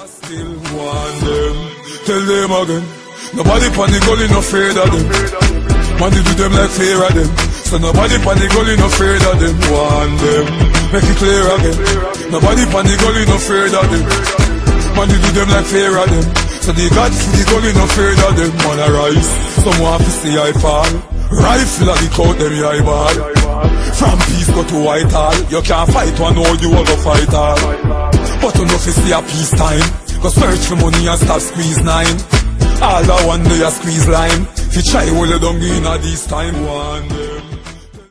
Still want them. Tell them again. Nobody pan the gully no afraid of them. Man, they do them like fear of them. So nobody pan the gully no afraid of them. Want them. Make it clear again. Nobody pan the gully no afraid of them. Man, they do them like fear of them. So the God for the gully no afraid of them. Man, I rise. Someone have to see I fall. Rifle at the coat them eyeball. From peace go to Whitehall. You can't fight one all, you all go fight all. But enough is see a peacetime. Go search for money and stop squeeze nine. All that one day a squeeze line. If you try hold you down in a this time one day.